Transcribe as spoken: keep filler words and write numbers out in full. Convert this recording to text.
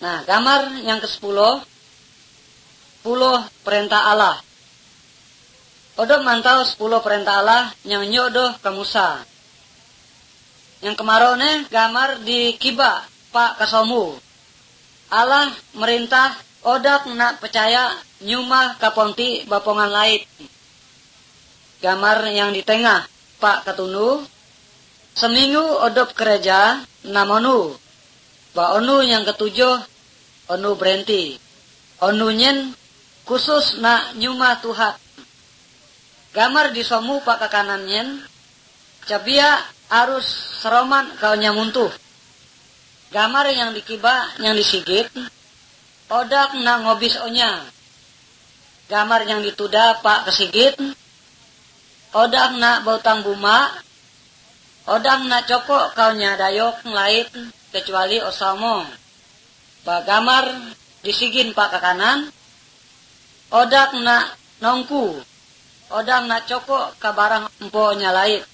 Nah, gambar yang kesepuluh, sepuluh perintah Allah. Odo mantau sepuluh perintah Allah yang nyodoh ke Musa. Yang kemarone gambar di kiba Pak Kasomu. Allah merintah odak nak percaya nyumah kaponti bapongan lain. Gambar yang di tengah Pak Ketunu. Seminggu odop gereja namonu. Ba onu yang ketujuh onu berhenti. Onu nyen khusus nak nyumah Tuhan. Gambar di somu Pak kekanan nyen. Cabia arus seroman kau nyamuntuh. Gambar yang dikiba, yang disigit. Odak na ngobis onya. Gambar yang dituda Pak kesigit. Odak na bautang buma. Odak na cokok kau nyadayok ngait kecuali osamong. Ba gambar disigin Pak kekanan. Odak na nongku. Odak na cokok ka barang empo nyalait.